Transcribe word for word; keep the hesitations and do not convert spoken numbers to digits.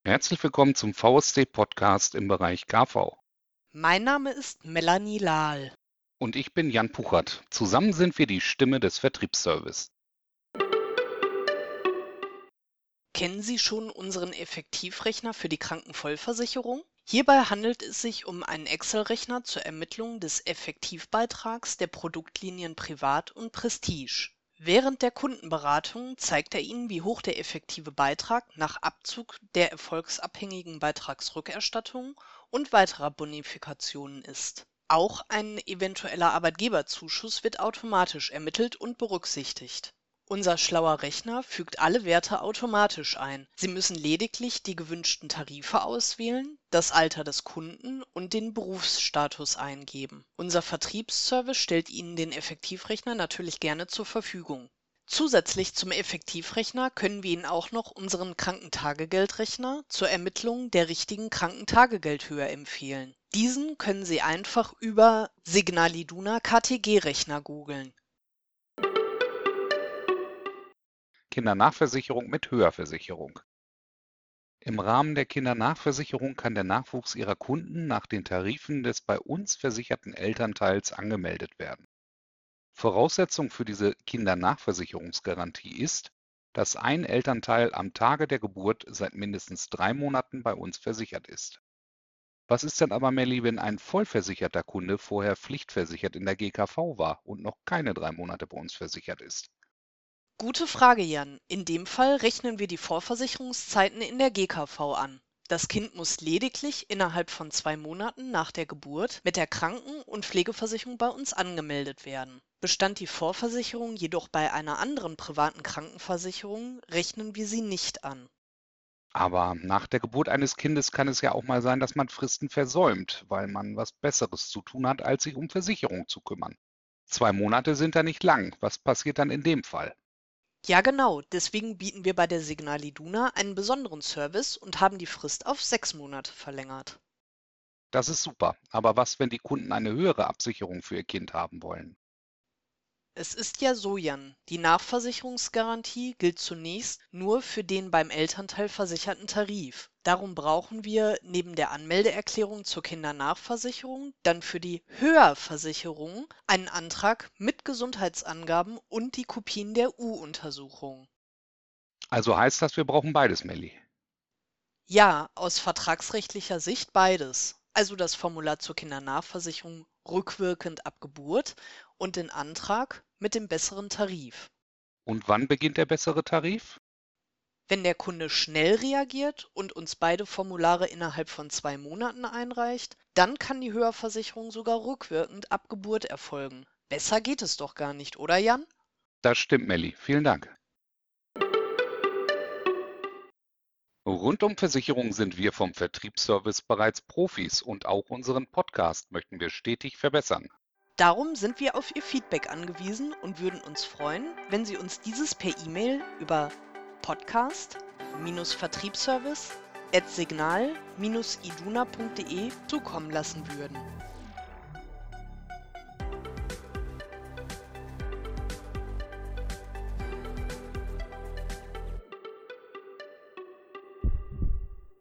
Herzlich willkommen zum V S D-Podcast im Bereich K V. Mein Name ist Melanie Lahl. Und ich bin Jan Puchert. Zusammen sind wir die Stimme des Vertriebsservice. Kennen Sie schon unseren Effektivrechner für die Krankenvollversicherung? Hierbei handelt es sich um einen Excel-Rechner zur Ermittlung des Effektivbeitrags der Produktlinien Privat und Prestige. Während der Kundenberatung zeigt er Ihnen, wie hoch der effektive Beitrag nach Abzug der erfolgsabhängigen Beitragsrückerstattung und weiterer Bonifikationen ist. Auch ein eventueller Arbeitgeberzuschuss wird automatisch ermittelt und berücksichtigt. Unser schlauer Rechner fügt alle Werte automatisch ein. Sie müssen lediglich die gewünschten Tarife auswählen, das Alter des Kunden und den Berufsstatus eingeben. Unser Vertriebsservice stellt Ihnen den Effektivrechner natürlich gerne zur Verfügung. Zusätzlich zum Effektivrechner können wir Ihnen auch noch unseren Krankentagegeldrechner zur Ermittlung der richtigen Krankentagegeldhöhe empfehlen. Diesen können Sie einfach über Signal-Iduna K T G-Rechner googeln. Kindernachversicherung mit Höherversicherung. Im Rahmen der Kindernachversicherung kann der Nachwuchs Ihrer Kunden nach den Tarifen des bei uns versicherten Elternteils angemeldet werden. Voraussetzung für diese Kindernachversicherungsgarantie ist, dass ein Elternteil am Tage der Geburt seit mindestens drei Monaten bei uns versichert ist. Was ist denn aber, Melli, wenn ein vollversicherter Kunde vorher pflichtversichert in der G K V war und noch keine drei Monate bei uns versichert ist? Gute Frage, Jan. In dem Fall rechnen wir die Vorversicherungszeiten in der G K V an. Das Kind muss lediglich innerhalb von zwei Monaten nach der Geburt mit der Kranken- und Pflegeversicherung bei uns angemeldet werden. Bestand die Vorversicherung jedoch bei einer anderen privaten Krankenversicherung, rechnen wir sie nicht an. Aber nach der Geburt eines Kindes kann es ja auch mal sein, dass man Fristen versäumt, weil man was Besseres zu tun hat, als sich um Versicherung zu kümmern. Zwei Monate sind da nicht lang. Was passiert dann in dem Fall? Ja, genau. Deswegen bieten wir bei der Signal Iduna einen besonderen Service und haben die Frist auf sechs Monate verlängert. Das ist super. Aber was, wenn die Kunden eine höhere Absicherung für ihr Kind haben wollen? Es ist ja so, Jan, die Nachversicherungsgarantie gilt zunächst nur für den beim Elternteil versicherten Tarif. Darum brauchen wir neben der Anmeldeerklärung zur Kindernachversicherung dann für die Höherversicherung einen Antrag mit Gesundheitsangaben und die Kopien der U-Untersuchung. Also heißt das, wir brauchen beides, Melli. Ja, aus vertragsrechtlicher Sicht beides. Also das Formular zur Kindernachversicherung rückwirkend ab Geburt und den Antrag mit dem besseren Tarif. Und wann beginnt der bessere Tarif? Wenn der Kunde schnell reagiert und uns beide Formulare innerhalb von zwei Monaten einreicht, dann kann die Höherversicherung sogar rückwirkend ab Geburt erfolgen. Besser geht es doch gar nicht, oder Jan? Das stimmt, Melli. Vielen Dank. Rund um Versicherungen sind wir vom Vertriebsservice bereits Profis und auch unseren Podcast möchten wir stetig verbessern. Darum sind wir auf Ihr Feedback angewiesen und würden uns freuen, wenn Sie uns dieses per E-Mail über podcast-vertriebsservice at signal-iduna punkt de zukommen lassen würden.